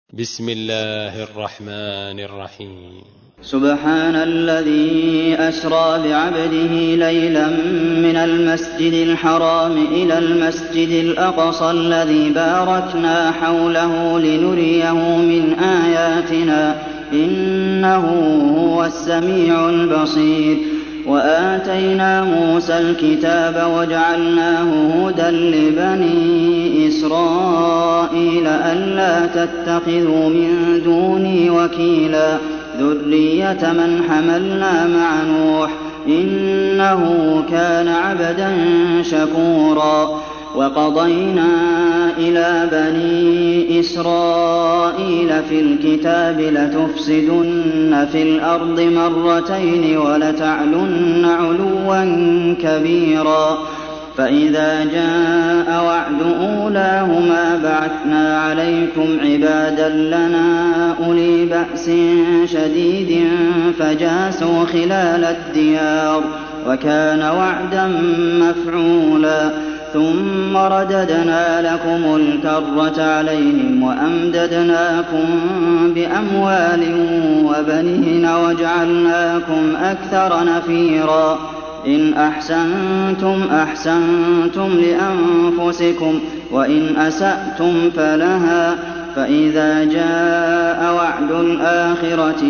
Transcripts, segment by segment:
بسم الله الرحمن الرحيم. سبحان الذي أسرى بعبده ليلا من المسجد الحرام إلى المسجد الأقصى الذي باركنا حوله لنريه من آياتنا إنه هو السميع البصير. وآتينا موسى الكتاب وجعلناه هدى لبني إسرائيل ألا تتخذوا من دوني وكيلا ذرية من حملنا مع نوح إنه كان عبدا شكورا. وقضينا إلى بني إسرائيل في الكتاب لتفسدن في الأرض مرتين ولتعلن علوا كبيرا. فإذا جاء وعد أولاهما بعثنا عليكم عبادا لنا أولي بأس شديد فجاسوا خلال الديار وكان وعدا مفعولا. ثم رددنا لكم الكرة عليهم وأمددناكم بأموال وبنين وجعلناكم أكثر نفيرا. إن أحسنتم أحسنتم لأنفسكم وإن أسأتم فلها. فإذا جاء وعد الآخرة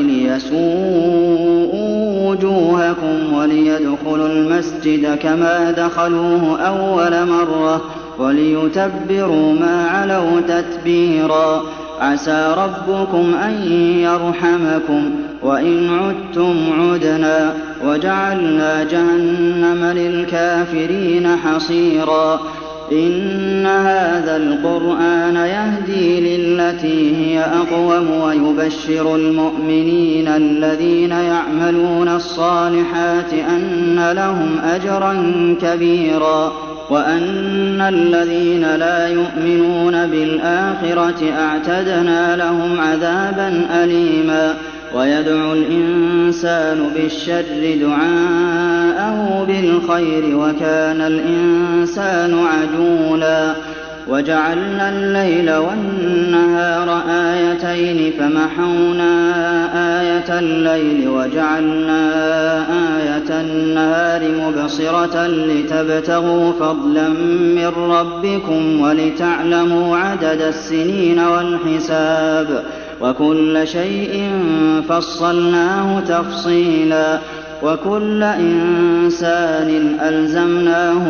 ليسوءوا وجوهكم وليدخلوا المسجد كما دخلوه أول مرة وليتبروا ما علوا تتبيرا. عسى ربكم أن يرحمكم وإن عدتم عدنا وجعلنا جهنم للكافرين حصيرا. إن هذا القرآن يهدي للتي هي أقوم ويبشر المؤمنين الذين يعملون الصالحات أن لهم أجرا كبيرا وأن الذين لا يؤمنون بالآخرة أعتدنا لهم عذابا أليما. ويدعو الإنسان بالشر دعاءه بالخير وكان الإنسان عجولا. وجعلنا الليل والنهار آيتين فمحونا آية الليل وجعلنا آية النهار مبصرة لتبتغوا فضلا من ربكم ولتعلموا عدد السنين والحساب وكل شيء فصلناه تفصيلا. وكل إنسان ألزمناه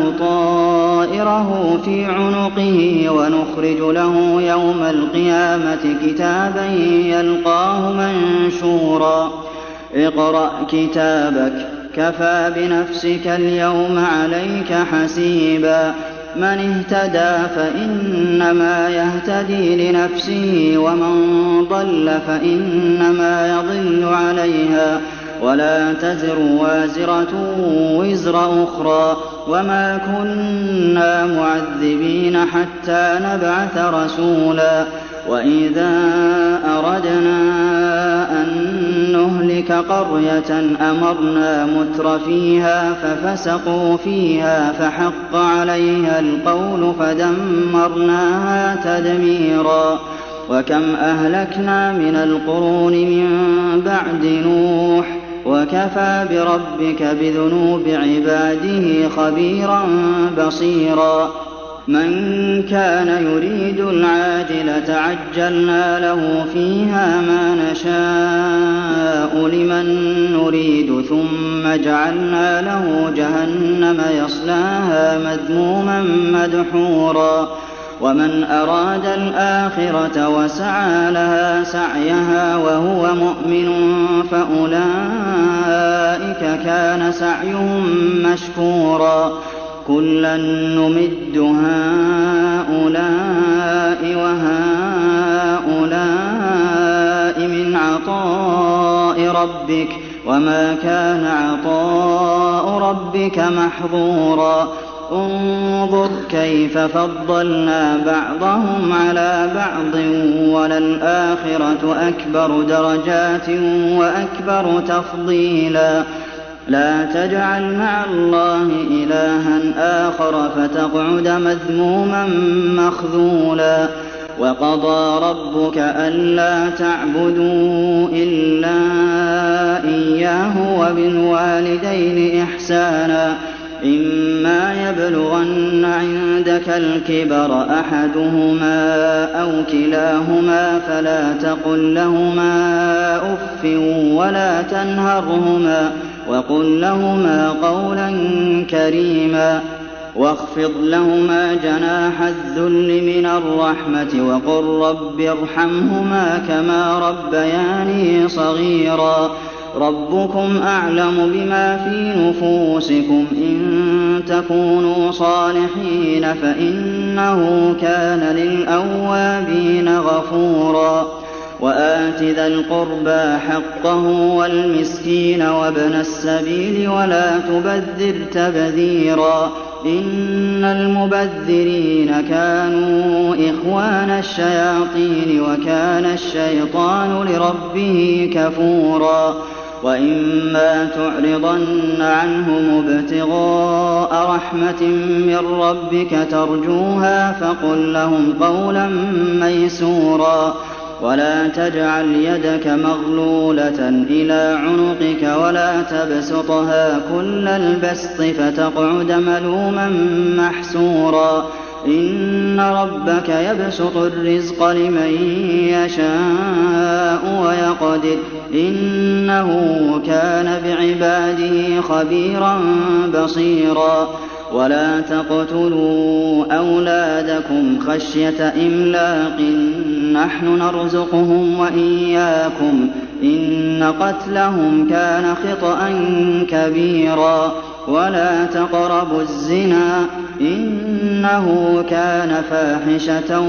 طائره في عنقه ونخرج له يوم القيامة كتابا يلقاه منشورا. اقرأ كتابك كفى بنفسك اليوم عليك حسيبا. من اهتدى فإنما يهتدي لنفسه ومن ضل فإنما يضل عليها ولا تزر وازرة وزر أخرى وما كنا معذبين حتى نبعث رسولا. وإذا أردنا أن نهلك قرية أمرنا مترفيها ففسقوا فيها فحق عليها القول فدمرناها تدميرا. وكم أهلكنا من القرون من بعد نوح وكفى بربك بذنوب عباده خبيرا بصيرا. من كان يريد العاجلة عجلنا له فيها ما نشاء لمن نريد ثم جعلنا له جهنم يصلاها مذموما مدحورا. ومن أراد الآخرة وسعى لها سعيها وهو مؤمن فأولئك كان سعيهم مشكورا. كلا نمد هؤلاء وهؤلاء من عطاء ربك وما كان عطاء ربك محظورا. انظر كيف فضلنا بعضهم على بعض وللآخرة أكبر درجات وأكبر تفضيلا. لا تجعل مع الله إلها آخر فتقعد مذموما مخذولا. وَقَضَىٰ رَبُّكَ أَلَّا تَعْبُدُوا إِلَّا إِيَّاهُ وَبِالْوَالِدَيْنِ إِحْسَانًا ۚ إِمَّا يَبْلُغَنَّ عِندَكَ الْكِبَرَ أَحَدُهُمَا أَوْ كِلَاهُمَا فَلَا تَقُل لَّهُمَا أُفٍّ وَلَا تَنْهَرْهُمَا وَقُل لَّهُمَا قَوْلًا كَرِيمًا. وَاخْفِضْ لَهُمَا جَنَاحَ الذُّلِّ مِنَ الرَّحْمَةِ وَقُل رَّبِّ ارْحَمْهُمَا كَمَا رَبَّيَانِي صَغِيرًا. رَّبُّكُمْ أَعْلَمُ بِمَا فِي نُفُوسِكُمْ ۚ إِن تَكُونُوا صَالِحِينَ فَإِنَّهُ كَانَ لِلْأَوَّابِينَ غَفُورًا. وَآتِ ذَا الْقُرْبَىٰ حَقَّهُ وَالْمِسْكِينَ وَابْنَ السَّبِيلِ وَلَا تُبَذِّرْ تَبْذِيرًا. إِنَّ الْمُبَذِّرِينَ كَانُوا إِخْوَانَ الشَّيَاطِينِ ۖ وَكَانَ الشَّيْطَانُ لِرَبِّهِ كَفُورًا. وَإِمَّا تُعْرِضَنَّ عَنْهُمُ ابْتِغَاءَ رَحْمَةٍ مِّن رَّبِّكَ تَرْجُوهَا فَقُل لَّهُمْ قَوْلًا مَّيْسُورًا. وَلَا تَجْعَلْ يَدَكَ مَغْلُولَةً إِلَىٰ عُنُقِكَ وَلَا تَبْسُطْهَا كُلَّ الْبَسْطِ فَتَقْعُدَ مَلُومًا مَّحْسُورًا. إِنَّ رَبَّكَ يَبْسُطُ الرِّزْقَ لِمَن يَشَاءُ وَيَقْدِرُ ۚ إِنَّهُ كَانَ بِعِبَادِهِ خَبِيرًا بَصِيرًا. وَلَا تَقْتُلُوا أَوْلَادَكُمْ خَشْيَةَ إِمْلَاقٍ ۖ نَّحْنُ نَرْزُقُهُمْ وَإِيَّاكُمْ ۚ إِنَّ قَتْلَهُمْ كَانَ خِطْئًا كَبِيرًا. وَلَا تَقْرَبُوا الزِّنَا ۖ إِنَّهُ كَانَ فَاحِشَةً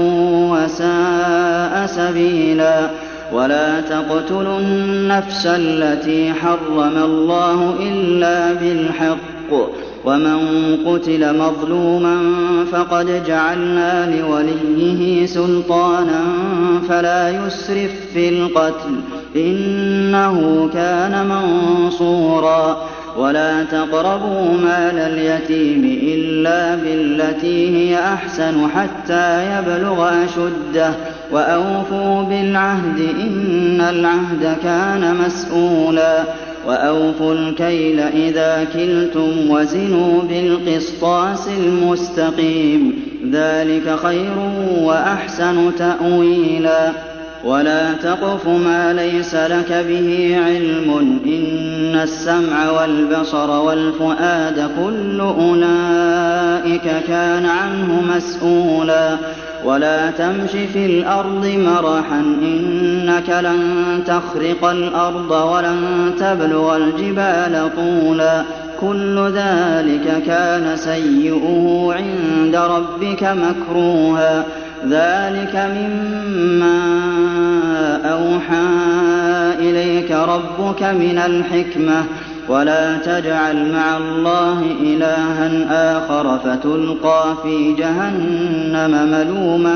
وَسَاءَ سَبِيلًا. وَلَا تَقْتُلُوا النَّفْسَ الَّتِي حَرَّمَ اللَّهُ إِلَّا بِالْحَقِّ ۚ وَمَن قُتِلَ مَظْلُومًا فَقَدْ جَعَلْنَا لِوَلِيِّهِ سُلْطَانًا فَلَا يُسْرِف فِّي الْقَتْلِ ۖ إِنَّهُ كَانَ مَنصُورًا. وَلَا تَقْرَبُوا مَالَ الْيَتِيمِ إِلَّا بِالَّتِي هِيَ أَحْسَنُ حَتَّىٰ يَبْلُغَ أَشُدَّهُ ۖ وَأَوْفُوا بِالْعَهْدِ ۖ إِنَّ الْعَهْدَ كَانَ مَسْئُولًا. وَأَوْفُوا الْكَيْلَ إِذَا كِلْتُمْ وَزِنُوا بِالْقِسْطَاسِ الْمُسْتَقِيمِ ۚ ذَٰلِكَ خَيْرٌ وَأَحْسَنُ تَأْوِيلًا. وَلَا تَقْفُ مَا لَيْسَ لَكَ بِهِ عِلْمٌ ۚ إِنَّ السَّمْعَ وَالْبَصَرَ وَالْفُؤَادَ كُلُّ أُولَٰئِكَ كَانَ عَنْهُ مَسْئُولًا. وَلَا تَمْشِ فِي الْأَرْضِ مَرَحًا ۖ إِنَّكَ لَن تَخْرِقَ الْأَرْضَ وَلَن تَبْلُغَ الْجِبَالَ طُولًا. كُلُّ ذَٰلِكَ كَانَ سَيِّئُهُ عِندَ رَبِّكَ مَكْرُوهًا. ذَٰلِكَ مِمَّا أَوْحَىٰ إِلَيْكَ رَبُّكَ مِنَ الْحِكْمَةِ ۗ وَلَا تَجْعَلْ مَعَ اللَّهِ إِلَٰهًا آخَرَ فَتُلْقَىٰ فِي جَهَنَّمَ مَلُومًا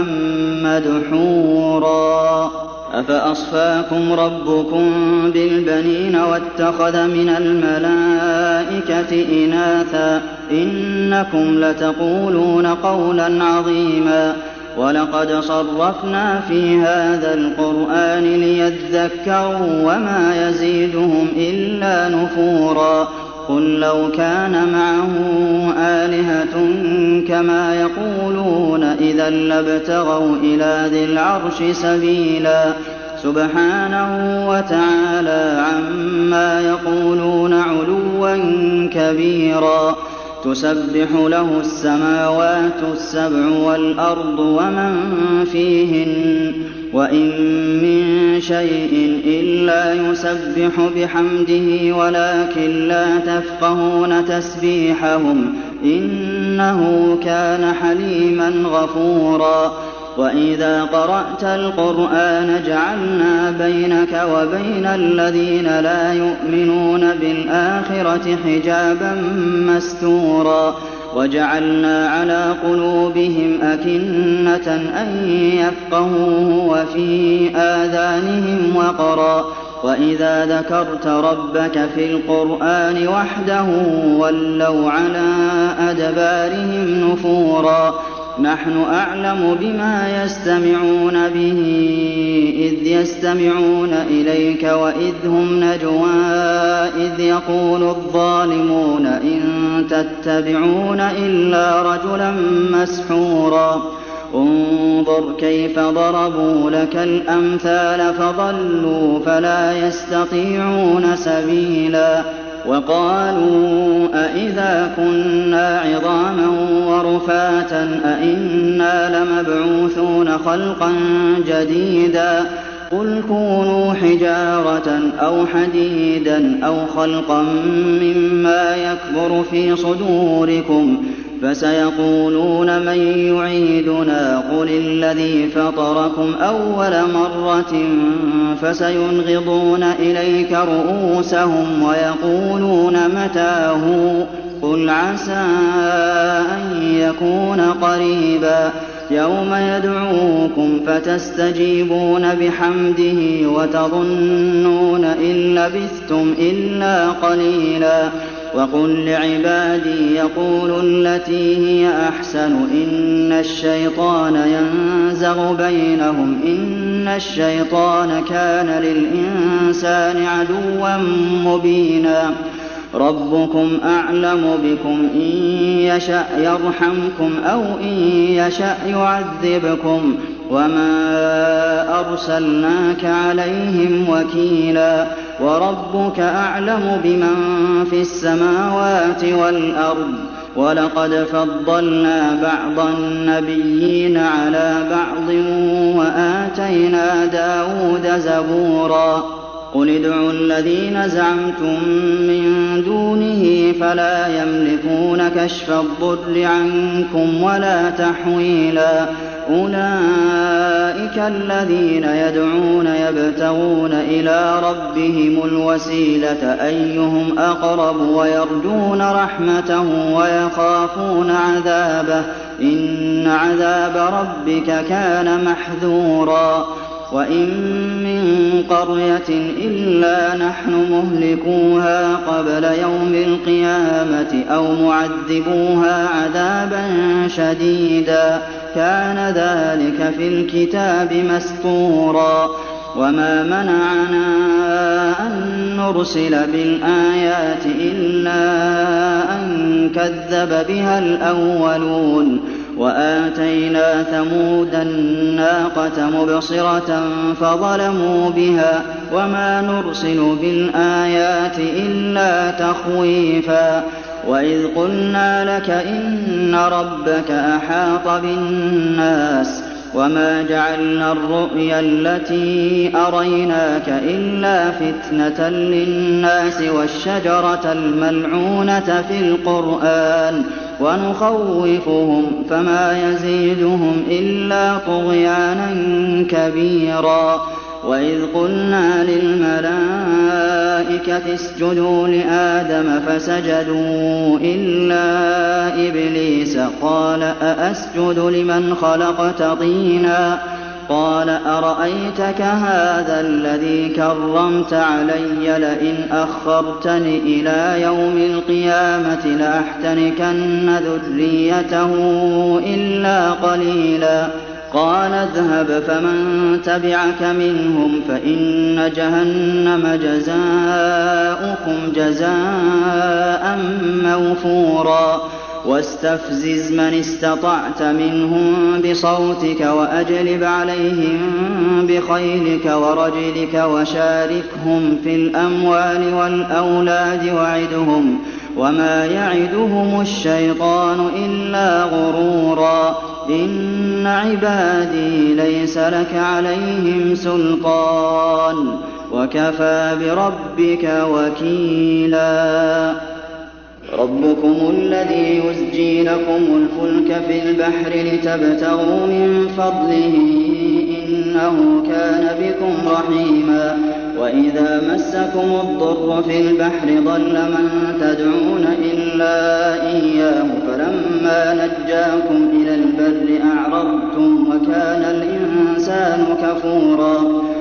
مَّدْحُورًا. أَفَأَصْفَاكُمْ رَبُّكُم بِالْبَنِينَ وَاتَّخَذَ مِنَ الْمَلَائِكَةِ إِنَاثًا ۚ إِنَّكُمْ لَتَقُولُونَ قَوْلًا عَظِيمًا. وَلَقَدْ صَرَّفْنَا فِي هَٰذَا الْقُرْآنِ لِيَذَّكَّرُوا وَمَا يَزِيدُهُمْ إِلَّا نُفُورًا. قُل لَّوْ كَانَ مَعَهُ آلِهَةٌ كَمَا يَقُولُونَ إِذًا لَّابْتَغَوْا إِلَىٰ ذِي الْعَرْشِ سَبِيلًا. سُبْحَانَهُ وَتَعَالَىٰ عَمَّا يَقُولُونَ عُلُوًّا كَبِيرًا. تُسَبِّحُ لَهُ السَّمَاوَاتُ السَّبْعُ وَالْأَرْضُ وَمَن فِيهِنَّ ۚ وَإِن مِّن شَيْءٍ إِلَّا يُسَبِّحُ بِحَمْدِهِ وَلَٰكِن لَّا تَفْقَهُونَ تَسْبِيحَهُمْ ۗ إِنَّهُ كَانَ حَلِيمًا غَفُورًا. وَإِذَا قَرَأْتَ الْقُرْآنَ جَعَلْنَا بَيْنَكَ وَبَيْنَ الَّذِينَ لَا يُؤْمِنُونَ بِالْآخِرَةِ حِجَابًا مَّسْتُورًا. وَجَعَلْنَا عَلَىٰ قُلُوبِهِمْ أَكِنَّةً أَن يَفْقَهُوهُ وَفِي آذَانِهِمْ وَقْرًا ۚ وَإِذَا ذَكَرْتَ رَبَّكَ فِي الْقُرْآنِ وَحْدَهُ وَلَّوْا عَلَىٰ أَدْبَارِهِمْ نُفُورًا. نحن أعلم بما يستمعون به إذ يستمعون إليك وإذ هم نجوى إذ يقول الظالمون إن تتبعون إلا رجلا مسحورا انظر كيف ضربوا لك الأمثال فضلوا فلا يستطيعون سبيلا وقالوا أإذا كنا عظاما ورفاتا أإنا لمبعوثون خلقا جديدا قل كونوا حجارة أو حديدا أو خلقا مما يكبر في صدوركم فسيقولون من يعيدنا قل الذي فطركم أول مرة فسينغضون إليك رؤوسهم ويقولون متى هو قل عسى أن يكون قريبا يوم يدعوكم فتستجيبون بحمده وتظنون إن لبثتم إلا قليلا وقل لعبادي يقولوا التي هي أحسن إن الشيطان ينزغ بينهم إن الشيطان كان للإنسان عدوا مبينا ربكم أعلم بكم إن يشأ يرحمكم أو إن يشأ يعذبكم وما أرسلناك عليهم وكيلا وربك أعلم بمن في السماوات والأرض ولقد فضلنا بعض النبيين على بعض وآتينا داود زبورا قل ادعوا الذين زعمتم من دونه فلا يملكون كشف الضر عنكم ولا تحويلا أولئك الذين يدعون يبتغون إلى ربهم الوسيلة أيهم أقرب ويرجون رحمته ويخافون عذابه إن عذاب ربك كان محذورا وإن من قرية إلا نحن مهلكوها قبل يوم القيامة أو معذبوها عذابا شديدا كان ذلك في الكتاب مسطورا وما منعنا أن نرسل بالآيات إلا أن كذب بها الأولون وآتينا ثمود الناقة مبصرة فظلموا بها وما نرسل بالآيات إلا تخويفا وإذ قلنا لك إن ربك أحاط بالناس وما جعلنا الرؤيا التي أريناك إلا فتنة للناس والشجرة الملعونة في القرآن ونخوفهم فما يزيدهم إلا طغيانا كبيرا وإذ قلنا للملائكة اسجدوا لآدم فسجدوا إلا إبليس قال أأسجد لمن خلقت طينا قال أرأيتك هذا الذي كرمت علي لئن أخرتني إلى يوم القيامة لأحتنكن ذريته إلا قليلا قال اذهب فمن تبعك منهم فإن جهنم جزاؤكم جزاء موفورا واستفزز من استطعت منهم بصوتك وأجلب عليهم بخيلك ورجلك وشاركهم في الأموال والأولاد وعدهم وما يعدهم الشيطان إلا غرورا إن عبادي ليس لك عليهم سلطان وكفى بربك وكيلا ربكم الذي يزجي لكم الفلك في البحر لتبتغوا من فضله إنه كان بكم رحيما وإذا مسكم الضر في البحر ضل من تدعون إلا إياه فلما نجاكم إلى البر أعرضتم وكان الإنسان كفورا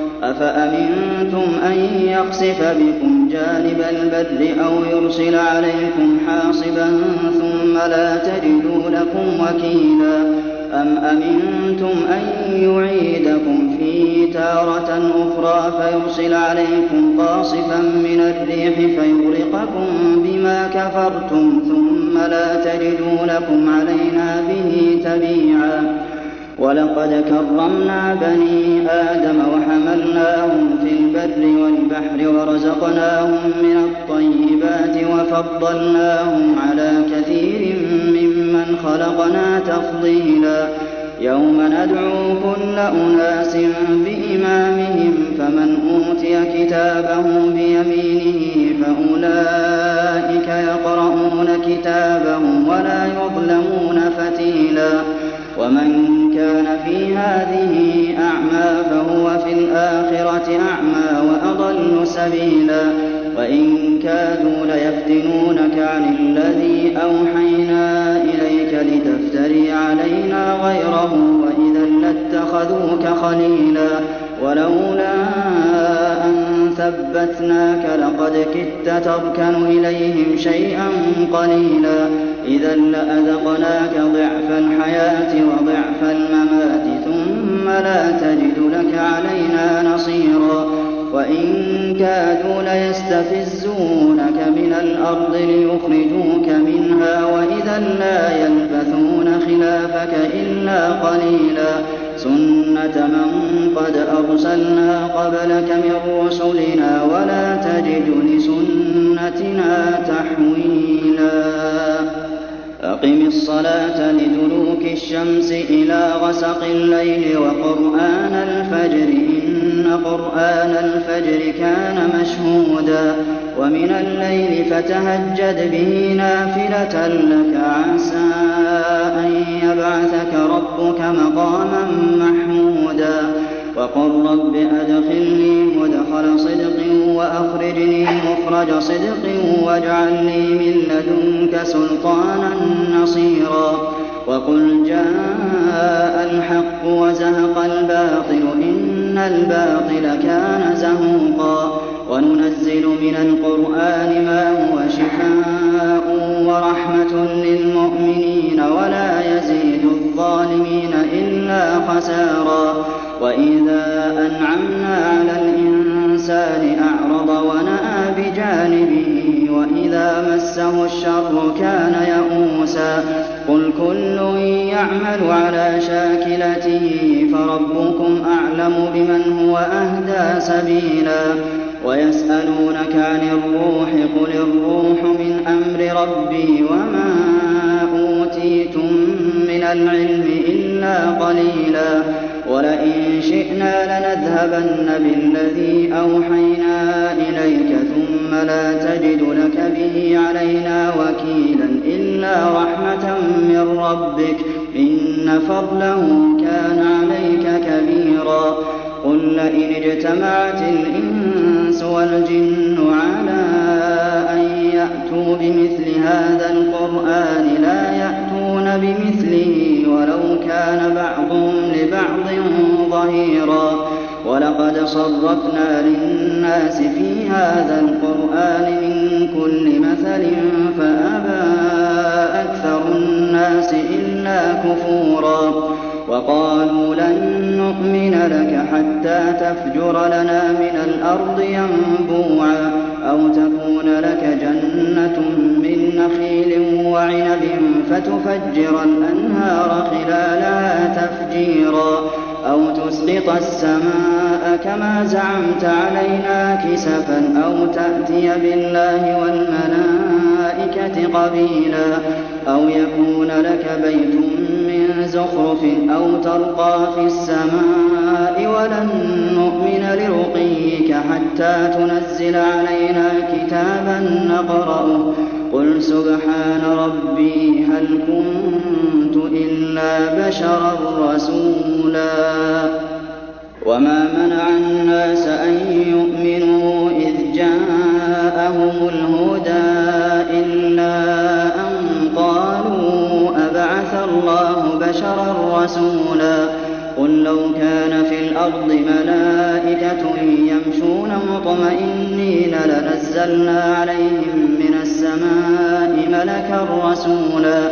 أفأمنتم أن يخسف بكم جانب البر أو يرسل عليكم حاصبا ثم لا تجدوا لكم وكيلا أَمْ أَمِنتُمْ أَن يُعِيدَكُمْ فِيهِ تَارَةً أُخْرَىٰ فَيُرْسِلَ عَلَيْكُمْ قَاصِفًا مِّنَ الرِّيحِ فَيُغْرِقَكُم بِمَا كَفَرْتُمْ ثُمَّ لَا تَجِدُوا لَكُمْ عَلَيْنَا بِهِ تَبِيعًا وَلَقَدْ كَرَّمْنَا بَنِي آدَمَ وَحَمَلْنَاهُمْ فِي الْبَرِّ وَالْبَحْرِ وَرَزَقْنَاهُم مِّنَ الطَّيِّبَاتِ وَفَضَّلْنَاهُمْ عَلَىٰ كَثِيرٍ مِّمَّنْ خَلَقْنَا تَفْضِيلًا يَوْمَ نَدْعُو كُلَّ أُنَاسٍ بِإِمَامِهِمْ فَمَنْ أُوتِيَ كِتَابَهُ بِيَمِينِهِ فَأُولَٰئِكَ يَقْرَءُونَ كِتَابَهُمْ وَلَا يُظْلَمُونَ فَتِيلًا وَمَن كَانَ فِي هَٰذِهِ أَعْمَىٰ فَهُوَ فِي الْآخِرَةِ أَعْمَىٰ وَأَضَلُّ سَبِيلًا وَإِن كَادُوا لَيَفْتِنُونَكَ عَنِ الَّذِي أَوْحَيْنَا إِلَيْكَ لِتَفْتَرِيَ عَلَيْنَا غَيْرَهُ وَإِذًا لَّاتَّخَذُوكَ خَلِيلًا وَلَوْلَا أَن ثَبَّتْنَاكَ لَقَدْ كِدتَّ تَرْكَنُ إِلَيْهِمْ شَيْئًا قَلِيلًا إِذًا لَّأَذَقْنَاكَ ضِعْفَ الْحَيَاةِ وَضِعْفَ الْمَمَاتِ ثُمَّ لَا تَجِدُ لَكَ عَلَيْنَا نَصِيرًا وَإِن كَادُوا لَيَسْتَفِزُّونَكَ مِنَ الْأَرْضِ لِيُخْرِجُوكَ مِنْهَا وَإِذًا لَّا يَلْبَثُونَ خِلَافَكَ إِلَّا قَلِيلًا سُنَّةَ مَن قَدْ أَرْسَلْنَا قَبْلَكَ مِن رُّسُلِنَا وَلَا تَجِدُ لِسُنَّتِنَا تَحْوِيلًا أَقِمِ الصَّلَاةَ لِدُلُوكِ الشَّمْسِ إِلَىٰ غَسَقِ اللَّيْلِ وَقُرْآنَ الْفَجْرِ ۖ إِنَّ قُرْآنَ الْفَجْرِ كَانَ مَشْهُودًا وَمِنَ اللَّيْلِ فَتَهَجَّدْ بِهِ نَافِلَةً لَّكَ عَسَىٰ أَن يَبْعَثَكَ رَبُّكَ مَقَامًا مَّحْمُودًا وَقُل رَّبِّ أَدْخِلْنِي مُدْخَلَ صِدْقٍ وَأَخْرِجْنِي مُخْرَجَ صِدْقٍ وَاجْعَل لِّي مِن لَّدُنكَ سُلْطَانًا نَّصِيرًا وَقُلْ جَاءَ الْحَقُّ وَزَهَقَ الْبَاطِلُ إِنَّ الْبَاطِلَ كَانَ زَهُوقًا وَنُنَزِّلُ مِنَ الْقُرْآنِ مَا هُوَ شِفَاءٌ وَرَحْمَةٌ لِّلْمُؤْمِنِينَ وَلَا يَزِيدُ الظَّالِمِينَ إِلَّا خَسَارًا وَإِذَا أَنْعَمْنَا عَلَى الْإِنسَانِ أَعْرَضَ وَنَأَىٰ بِجَانِبِهِ وَإِذَا مَسَّهُ الشَّرُّ كَانَ يَئُوسًا قُلْ كُلٌّ يَعْمَلُ عَلَىٰ شَاكِلَتِهِ فَرَبُّكُمْ أَعْلَمُ بِمَنْ هُوَ أَهْدَىٰ سَبِيلًا وَيَسْأَلُونَكَ عَنِ الرُّوحِ قُلِ الرُّوحُ مِنْ أَمْرِ رَبِّي وَمَا أُوتِيتُم مِّنَ الْعِلْمِ إِلَّا قَلِيلًا وَلَئِن شِئْنَا لَنَذْهَبَنَّ بِالَّذِي أَوْحَيْنَا إِلَيْكَ ثُمَّ لَا تَجِدُ لَكَ بِهِ عَلَيْنَا وَكِيلًا إِلَّا رَحْمَةً مِّن رَّبِّكَ ۚ إِنَّ فَضْلَهُ كَانَ عَلَيْكَ كَبِيرًا قُل لَّئِنِ اجْتَمَعَتِ الْإِنسُ وَالْجِنُّ عَلَىٰ أَن يَأْتُوا بِمِثْلِ هَٰذَا الْقُرْآنِ لَا يَأْتُونَ بِمِثْلِهِ وَلَوْ كَانَ بَعْضُهُمْ لِبَعْضٍ ظَهِيرًا وَلَقَدْ صَرَّفْنَا لِلنَّاسِ فِي هَٰذَا الْقُرْآنِ مِن كُلِّ مَثَلٍ فَأَبَىٰ أَكْثَرُ النَّاسِ إِلَّا كُفُورًا وَقَالُوا لَن نُّؤْمِنَ لَكَ حَتَّىٰ تَفْجُرَ لَنَا مِنَ الْأَرْضِ يَنبُوعًا أَوْ تَكُونَ لَكَ جَنَّةٌ مِّن نَّخِيلٍ وَعِنَبٍ فَتُفَجِّرَ الْأَنْهَارَ خِلَالَهَا تَفْجِيرًا أَوْ تُسْقِطَ السَّمَاءَ كَمَا زَعَمْتَ عَلَيْنَا كِسَفًا أَوْ تَأْتِيَ بِاللَّهِ وَالْمَلَائِكَةِ قَبِيلًا أَوْ يَكُونَ لَكَ بَيْتٌ مِّن زُخْرُفٍ أَوْ تَرْقَىٰ فِي السَّمَاءِ وَلَن نُّؤْمِنَ لِرُقِيِّكَ حَتَّىٰ تُنَزِّلَ عَلَيْنَا كِتَابًا نَّقْرَؤُهُ قُلْ سُبْحَانَ رَبِّي هَلْ كُنتُ إِلَّا بَشَرًا رَّسُولًا وَمَا مَنَعَ النَّاسَ أَن يُؤْمِنُوا إِذْ جَاءَهُمُ الْهُدَىٰ إِلَّا أَن قَالُوا أَبَعَثَ اللَّهُ بَشَرًا رَّسُولًا قُل لَّوْ كَانَ فِي الْأَرْضِ مَلَائِكَةٌ يَمْشُونَ مُطْمَئِنِّينَ لَنَزَّلْنَا عَلَيْهِم مِّنَ السَّمَاءِ مَلَكًا رَّسُولًا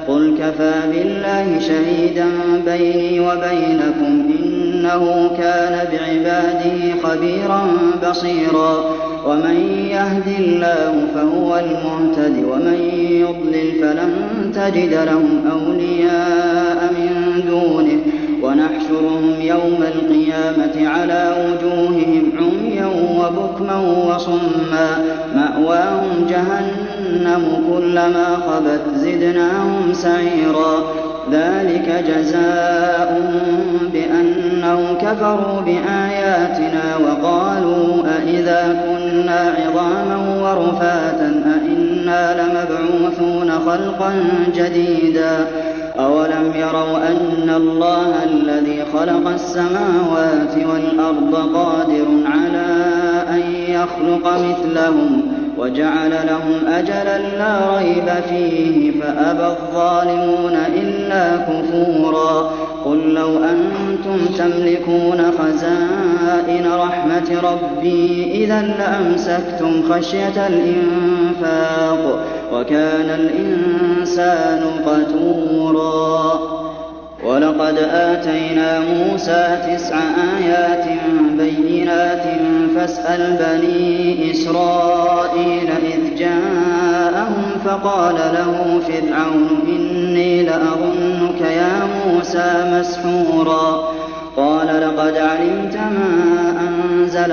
قُلْ كَفَىٰ بِاللَّهِ شَهِيدًا بَيْنِي وَبَيْنَكُمْ ۚ إِنَّهُ كَانَ بِعِبَادِهِ خَبِيرًا بَصِيرًا وَمَن يَهْدِ اللَّهُ فَهُوَ الْمُهْتَدِ ۖ وَمَن يُضْلِلْ فَلَن تَجِدَ لَهُمْ أَوْلِيَاءَ مِن دُونِهِ ۖ وَنَحْشُرُهُمْ يَوْمَ الْقِيَامَةِ عَلَىٰ وُجُوهِهِمْ عُمْيًا وَبُكْمًا وَصُمًّا ۖ مَّأْوَاهُمْ جَهَنَّمُ كُلَّمَا خَبَتْ زِدْنَاهُمْ سَعِيرًا ذَٰلِكَ جَزَاؤُهُم بِأَنَّهُمْ كَفَرُوا بِآيَاتِنَا وَقَالُوا أَإِذَا كُنَّا عِظَامًا وَرُفَاتًا أَإِنَّا لَمَبْعُوثُونَ خَلْقًا جَدِيدًا أَوَلَمْ يَرَوْا أَنَّ اللَّهَ الَّذِي خَلَقَ السَّمَاوَاتِ وَالْأَرْضَ قَادِرٌ عَلَىٰ أَن يَخْلُقَ مِثْلَهُمْ وَجَعَلَ لَهُمْ أَجَلًا لَّا رَيْبَ فِيهِ فَأَبَى الظَّالِمُونَ إِلَّا كُفُورًا قُل لَّوْ أَنتُمْ تَمْلِكُونَ خَزَائِنَ رَحْمَةِ رَبِّي إِذًا لَّأَمْسَكْتُمْ خَشْيَةَ الْإِنفَاقِ ۚ وَكَانَ الْإِنسَانُ قَتُورًا وَلَقَدْ آتَيْنَا مُوسَىٰ 9 آيَاتٍ بَيِّنَاتٍ فَاسْأَلْ بَنِي إِسْرَائِيلَ إِذْ جَاءَهُمْ فَقَالَ لَهُ فِرْعَوْنُ إِنِّي لَأَظُنُّكَ يَا مُوسَىٰ مَسْحُورًا قَالَ لَقَدْ عَلِمْتَ مَا أَنزَلَ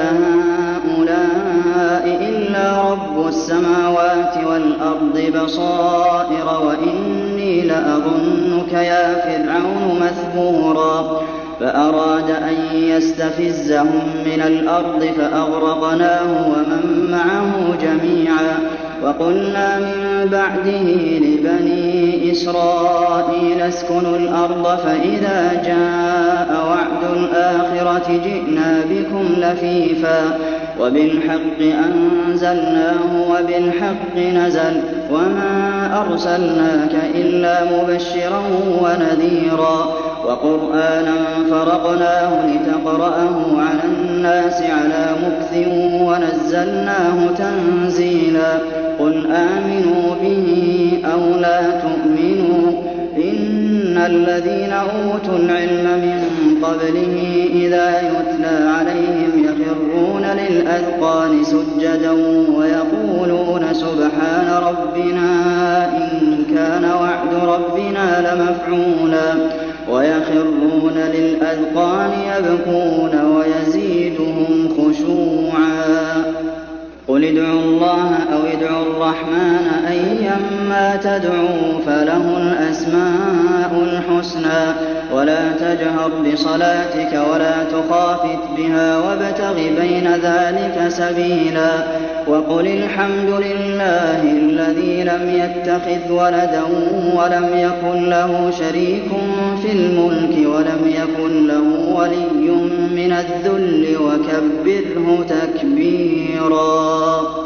هَٰؤُلَاءِ إِلَّا رَبُّ السَّمَاوَاتِ وَالْأَرْضِ بَصَائِرَ وَإِنِّي لَأَظُنُّكَ يَا فِرْعَوْنُ مَثْبُورًا فَأَرَادَ أَن يَسْتَفِزَّهُم مِّنَ الْأَرْضِ فَأَغْرَقْنَاهُ وَمَن مَّعَهُ جَمِيعًا وَقُلْنَا مِن بَعْدِهِ لِبَنِي إِسْرَائِيلَ اسْكُنُوا الْأَرْضَ فَإِذَا جَاءَ وَعْدُ الْآخِرَةِ جِئْنَا بِكُمْ لَفِيفًا وَبِالْحَقِّ أَنزَلْنَاهُ وَبِالْحَقِّ نَزَلَ وَمَا أَرْسَلْنَاكَ إِلَّا مُبَشِّرًا وَنَذِيرًا وَقُرْآنًا فَرَقْنَاهُ لِتَقْرَأَهُ عَلَى النَّاسِ عَلَىٰ مُكْثٍ وَنَزَّلْنَاهُ تَنزِيلًا قُلْ آمِنُوا بِهِ أَوْ لَا تُؤْمِنُوا ۚ إِنَّ الَّذِينَ أُوتُوا الْعِلْمَ مِن قَبْلِهِ إِذَا يُتْلَىٰ عَلَيْهِمْ يَخِرُّونَ لِلْأَذْقَانِ سُجَّدًا وَيَقُولُونَ سُبْحَانَ رَبِّنَا إِن كَانَ وَعْدُ رَبِّنَا لَمَفْعُولًا وَيَخِرُّونَ لِلْأَذْقَانِ يَبْكُونَ وَيَزِيدُهُمْ خُشُوعًا قُلِ ادْعُوا اللَّهَ أَوِ ادْعُوا الرَّحْمَٰنَ أَيًّا مَّا تَدْعُوا فَلَهُ الْأَسْمَاءُ الْحُسْنَىٰ وَلَا تَجْهَرْ بِصَلَاتِكَ وَلَا تُخَافِتْ بِهَا وَابْتَغِ بَيْنَ ذَٰلِكَ سَبِيلًا وَقُلِ الْحَمْدُ لِلَّهِ الَّذِي لَمْ يَتَّخِذْ وَلَدًا وَلَمْ يَكُن لَّهُ شَرِيكٌ فِي الْمُلْكِ وَلَمْ يَكُن لَّهُ وَلِيٌّ مِّنَ الذُّلِّ وَكَبِّرْهُ تَكْبِيرًا